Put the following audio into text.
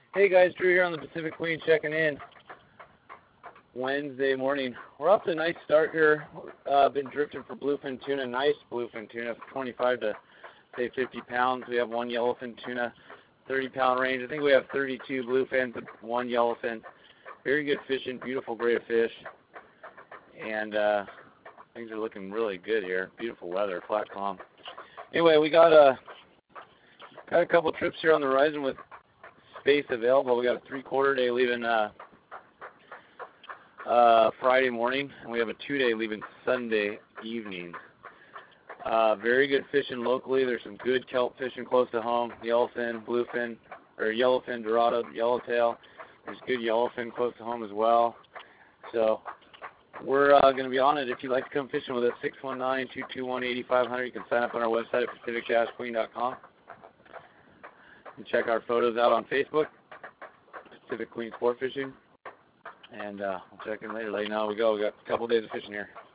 Hey guys, Drew here on the Pacific Queen checking in. Wednesday morning. We're off to a nice start here. Been drifting for bluefin tuna, nice bluefin tuna, 25 to say 50 pounds. We have one yellowfin tuna, 30-pound range. I think we have 32 bluefins, one yellowfin. Very good fishing, beautiful grade of fish, and things are looking really good here. Beautiful weather, flat calm. Anyway, we got a couple trips here on the horizon with space available. We got a 3/4 day leaving Friday morning, and we have a 2-day leaving Sunday evening. Very good fishing locally. There's some good kelp fishing close to home. Yellowfin, bluefin, or yellowfin, dorado, yellowtail. There's good yellowfin close to home as well. So we're going to be on it. If you'd like to come fishing with us, 619-221-8500. You can sign up on our website at pacific-queen.com. And check our photos out on Facebook, Pacific Queen Sport Fishing. And we'll check in later, let you know how we go. We got a couple days of fishing here.